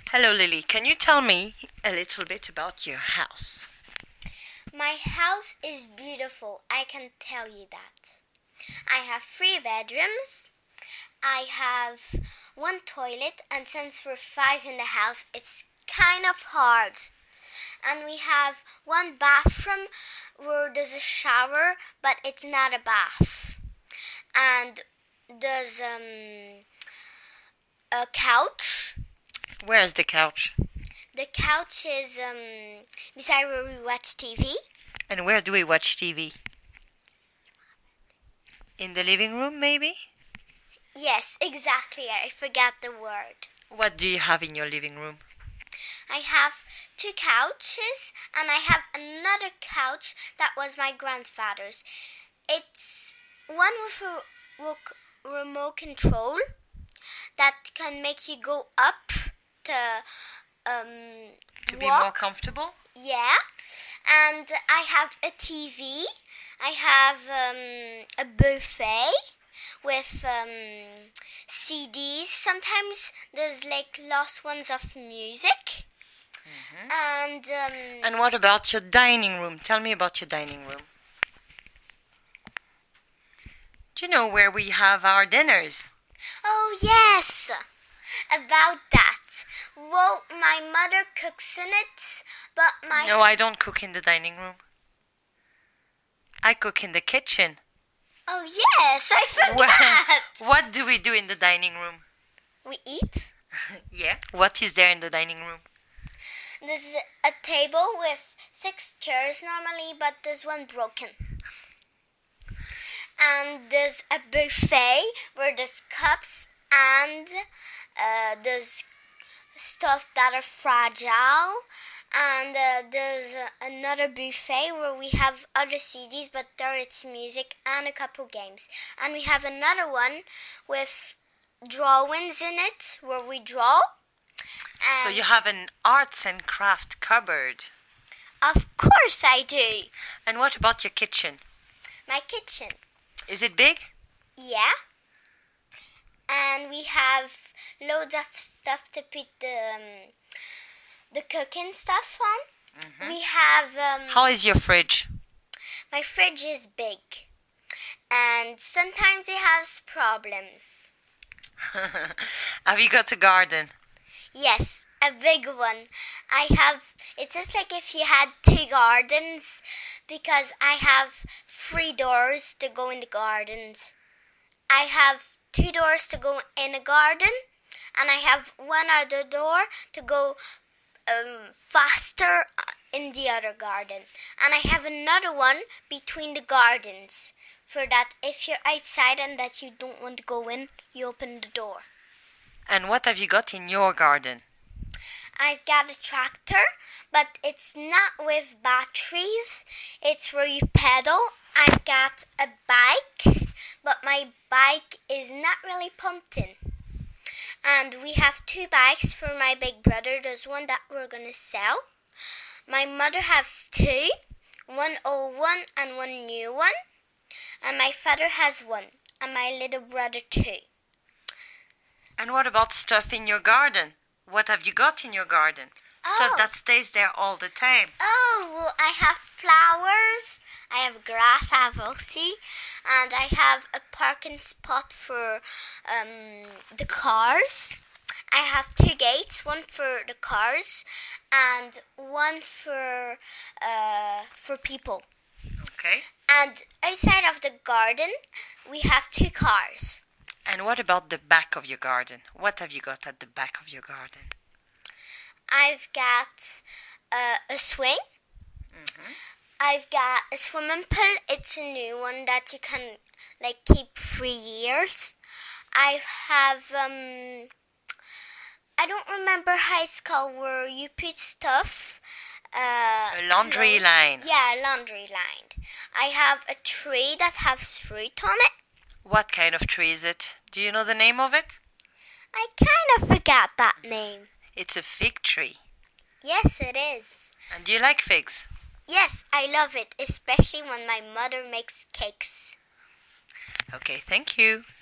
Hello, Lily. Can you tell me a little bit about your house? My house is beautiful, I can tell you that. I have 3 bedrooms. I have 1 toilet, and since we're 5 in the house, it's kind of hard. And we have 1 bathroom where there's a shower, but it's not a bath. And there's a couch. Where's the couch? The couch is beside where we watch TV. And where do we watch TV? In the living room, maybe? Yes, exactly. I forgot the word. What do you have in your living room? I have 2 couches, and I have another couch that was my grandfather's. It's one with a remote control that can make you go up to be more comfortable? Yeah. And I have a TV. I have a buffet with CDs. Sometimes there's like lost ones of music. Mm-hmm. And what about your dining room? Tell me about your dining room. Do you know where we have our dinners? Oh, yes! About that. Well, my mother cooks in it, but No, I don't cook in the dining room. I cook in the kitchen. Oh, yes, I forgot! What do we do in the dining room? We eat. Yeah. What is there in the dining room? There's a table with 6 chairs normally, but there's 1 broken. And there's a buffet where there's cups and there's stuff that are fragile. And there's another buffet where we have other CDs, but there it's music and a couple games. And we have another one with drawings in it where we draw. So you have an arts and craft cupboard. Of course I do. And what about your kitchen? My kitchen. Is it big? Yeah. And we have loads of stuff to put the cooking stuff on. Mm-hmm. We have... How is your fridge? My fridge is big. And sometimes it has problems. Have you got a garden? Yes, a big one. It's just like if you had 2 gardens, because I have 3 doors to go in the gardens. I have 2 doors to go in a garden, and I have 1 other door to go faster in the other garden. And I have another one between the gardens, for that if you're outside and that you don't want to go in, you open the door. And what have you got in your garden? I've got a tractor, but it's not with batteries. It's where you pedal. I've got a bike, but my bike is not really pumped in. And we have 2 bikes for my big brother. There's one that we're going to sell. My mother has 2, 1 old one and 1 new one. And my father has 1, and my little brother 2. And what about stuff in your garden? What have you got in your garden? Stuff that stays there all the time. Oh, well, I have flowers, I have grass, I have oxy, and I have a parking spot for the cars. I have 2 gates, 1 for the cars and 1 for people. Okay. And outside of the garden, we have 2 cars. And what about the back of your garden? What have you got at the back of your garden? I've got a swing. Mm-hmm. I've got a swimming pool. It's a new one that you can keep 3 years. I have I don't remember how it's called, where you put stuff. A laundry line. Yeah, a laundry line. I have a tree that has fruit on it. What kind of tree is it? Do you know the name of it? I kind of forgot that name. It's a fig tree. Yes, it is. And do you like figs? Yes, I love it, especially when my mother makes cakes. Okay, thank you.